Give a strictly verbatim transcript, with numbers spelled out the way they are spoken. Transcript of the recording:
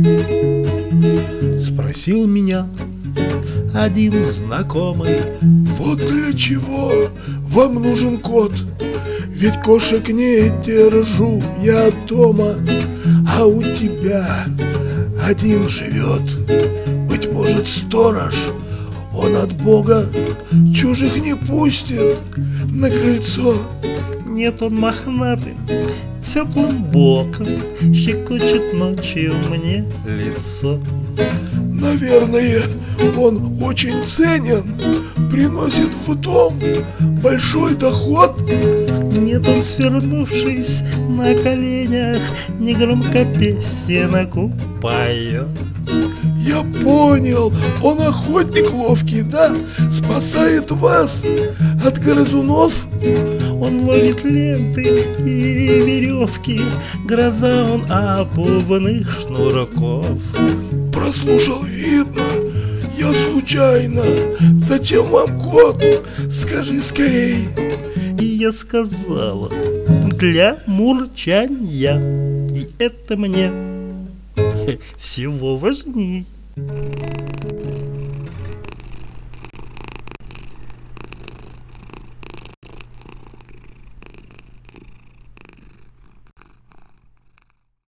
Спросил меня один знакомый: вот для чего вам нужен кот? Ведь кошек не держу я дома, а у тебя один живет. Быть может, сторож, он от Бога чужих не пустит на крыльцо. Нет, он мохнатый, теплым боком щекочет ночью мне лицо. Наверное, он очень ценен, приносит в дом большой доход. Нет, он, свернувшись на коленях, негромко песенку поет. Я понял, он охотник ловкий, да? Спасает вас от грызунов. Он ловит ленты и веревки, гроза он обувных шнурков. Прослушал, видно, я случайно. Зачем вам кот? Скажи скорей. И я сказала: для мурчанья. И это мне всего важней.